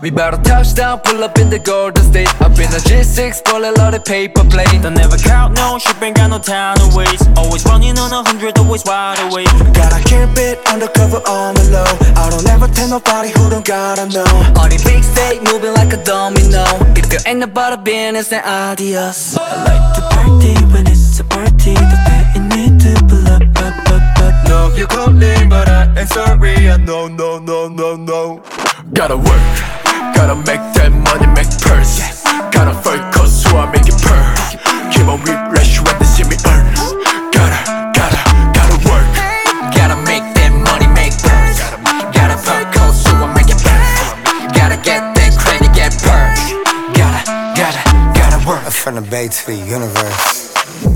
We bout to touch down, pull up in the Golden State. Up in the G6, full of loaded paper plane. Don't never count, no ship, ain't got no time to waste. Always running on 100, always wide awake. Gotta keep it undercover on the low. I don't ever tell nobody who don't gotta know. On the big stage, moving like a domino. If there ain't about a business, then adios. I like to party when it's a party. The pain need to pull up. No, you calling, but I ain't sorry. I know, no. Gotta work, gotta make that money, make purse. Gotta focus, so I make it purr. Keep on refresh when they see me earn. Gotta work. Gotta make that money, make purse. Gotta focus, so I make it purr. Gotta get that credit, get purse. Gotta work. From the bay to the universe,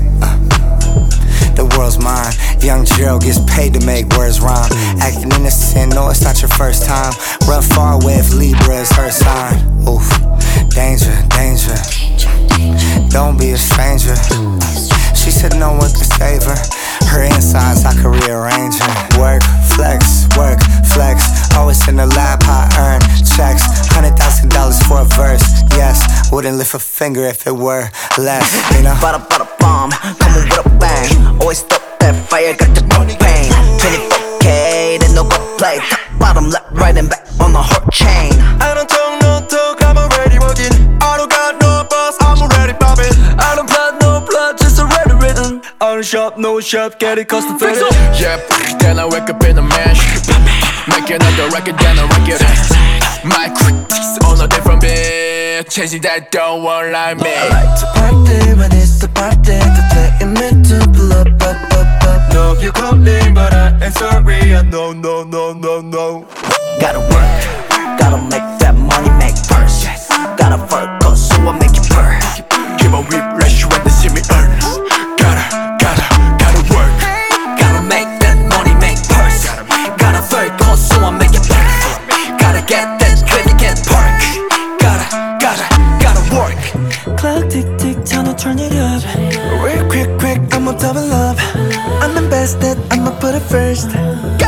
the world's mine. Young Gerald gets paid to make words rhyme. Acting innocent, no, it's not your first time. Run far away if Libra is her sign. Oof, danger. Don't be a stranger. She said no one can save her. Her insides I could rearrange her. Work, flex. Always in the lab, I earn checks. $100,000 for a verse. Yes, wouldn't lift a finger if it were less. You know. Bada bomb, coming with a bang. Always stop that fire, got the propane. 24K, then no go play. Top, bottom, left, right, and back on the whole chain. I don't talk, no talk, I'm already working. I don't got no boss, I'm already popping. I don't plot, no plot, just already written. I don't shop, no shop, get it custom fitted. Yeah, then I wake up in a mansion. Make another record, then I rank it in. My critics on a different beat. Chasing that don't want like me. I like to party when it's a party. The pain need to pull up. No, you calling, but I ain't sorry. I know, no. Gotta work, gotta make that money, make purse. Gotta focus, so I make it purr. Keep on refresh when they see me earn. Gotta work. Gotta make that money, make purse. Gotta focus, so I make it purr. Gotta get that credit, get park. Gotta work. Clock tick, time to turn it up. Real quick, I'ma double up. I'm invested, I'ma put it first.